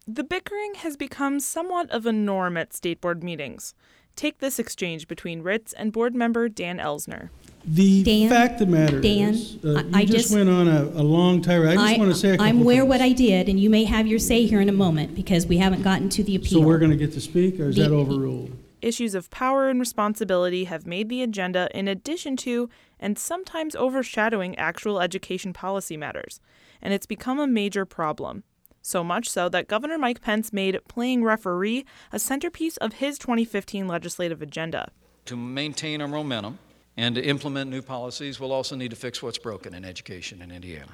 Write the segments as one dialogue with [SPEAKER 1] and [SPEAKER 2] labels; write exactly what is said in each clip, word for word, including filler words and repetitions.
[SPEAKER 1] The bickering has become somewhat of a norm at state board meetings. Take this exchange between Ritz and board member Dan Elsner.
[SPEAKER 2] The
[SPEAKER 3] Dan,
[SPEAKER 2] fact of the matter
[SPEAKER 3] Dan,
[SPEAKER 2] is, uh, you
[SPEAKER 3] I
[SPEAKER 2] just,
[SPEAKER 3] just
[SPEAKER 2] went on a, a long tirade. I just
[SPEAKER 3] I,
[SPEAKER 2] want to say a couple
[SPEAKER 3] I'm aware
[SPEAKER 2] things.
[SPEAKER 3] what I did, and you may have your say here in a moment because we haven't gotten to the appeal.
[SPEAKER 2] So we're going to get to speak, or is
[SPEAKER 3] The-
[SPEAKER 2] that overruled?
[SPEAKER 1] Issues of power and responsibility have made the agenda in addition to, and sometimes overshadowing, actual education policy matters, and it's become a major problem. So much so that Governor Mike Pence made playing referee a centerpiece of his twenty fifteen legislative agenda.
[SPEAKER 4] To maintain our momentum and to implement new policies, we'll also need to fix what's broken in education in Indiana.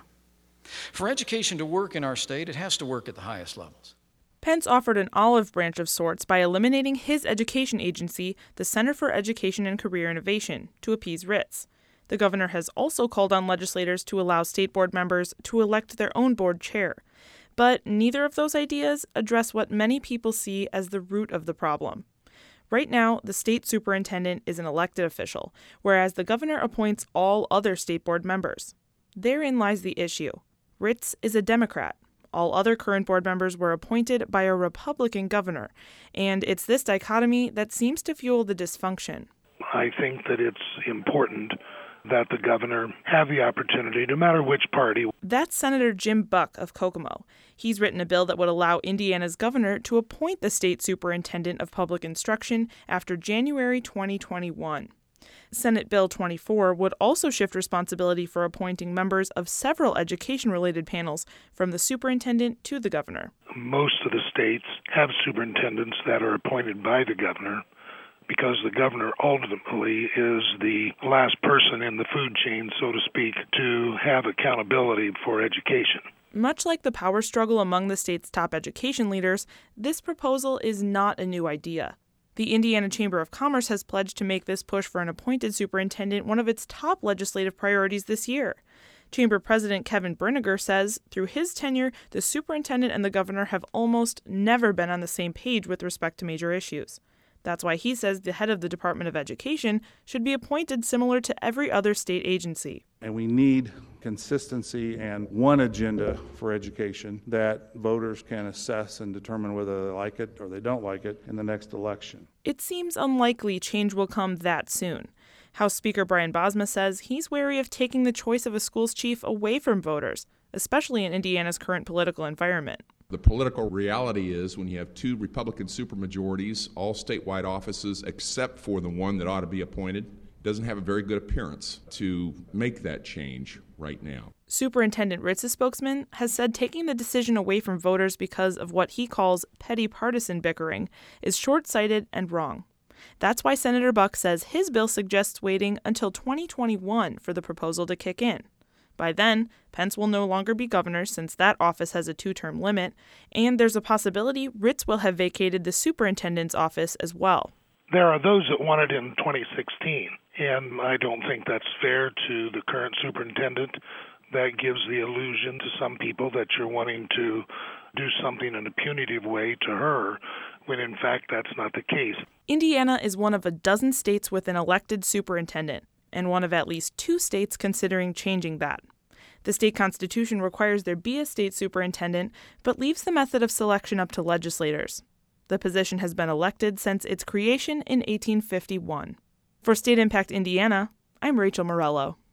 [SPEAKER 4] For education to work in our state, it has to work at the highest levels.
[SPEAKER 1] Pence offered an olive branch of sorts by eliminating his education agency, the Center for Education and Career Innovation, to appease Ritz. The governor has also called on legislators to allow state board members to elect their own board chair. But neither of those ideas address what many people see as the root of the problem. Right now, the state superintendent is an elected official, whereas the governor appoints all other state board members. Therein lies the issue. Ritz is a Democrat. All other current board members were appointed by a Republican governor, and it's this dichotomy that seems to fuel the dysfunction.
[SPEAKER 5] I think that it's important that the governor have the opportunity, no matter which party.
[SPEAKER 1] That's Senator Jim Buck of Kokomo. He's written a bill that would allow Indiana's governor to appoint the state superintendent of public instruction after January twenty twenty-one. Senate Bill twenty-four would also shift responsibility for appointing members of several education-related panels from the superintendent to the governor.
[SPEAKER 5] Most of the states have superintendents that are appointed by the governor, because the governor ultimately is the last person in the food chain, so to speak, to have accountability for education.
[SPEAKER 1] Much like the power struggle among the state's top education leaders, this proposal is not a new idea. The Indiana Chamber of Commerce has pledged to make this push for an appointed superintendent one of its top legislative priorities this year. Chamber President Kevin Brinegar says through his tenure, the superintendent and the governor have almost never been on the same page with respect to major issues. That's why he says the head of the Department of Education should be appointed similar to every other state agency.
[SPEAKER 6] And we need consistency and one agenda for education that voters can assess and determine whether they like it or they don't like it in the next election.
[SPEAKER 1] It seems unlikely change will come that soon. House Speaker Brian Bosma says he's wary of taking the choice of a school's chief away from voters, especially in Indiana's current political environment.
[SPEAKER 7] The political reality is when you have two Republican supermajorities, all statewide offices except for the one that ought to be appointed, doesn't have a very good appearance to make that change right now.
[SPEAKER 1] Superintendent Ritz's spokesman has said taking the decision away from voters because of what he calls petty partisan bickering is short-sighted and wrong. That's why Senator Buck says his bill suggests waiting until twenty twenty-one for the proposal to kick in. By then, Pence will no longer be governor since that office has a two-term limit, and there's a possibility Ritz will have vacated the superintendent's office as well.
[SPEAKER 5] There are those that want it in twenty sixteen, and I don't think that's fair to the current superintendent. That gives the illusion to some people that you're wanting to do something in a punitive way to her, when in fact that's not the case.
[SPEAKER 1] Indiana is one of a dozen states with an elected superintendent, and one of at least two states considering changing that. The state constitution requires there be a state superintendent, but leaves the method of selection up to legislators. The position has been elected since its creation in eighteen fifty-one. For State Impact Indiana, I'm Rachel Morello.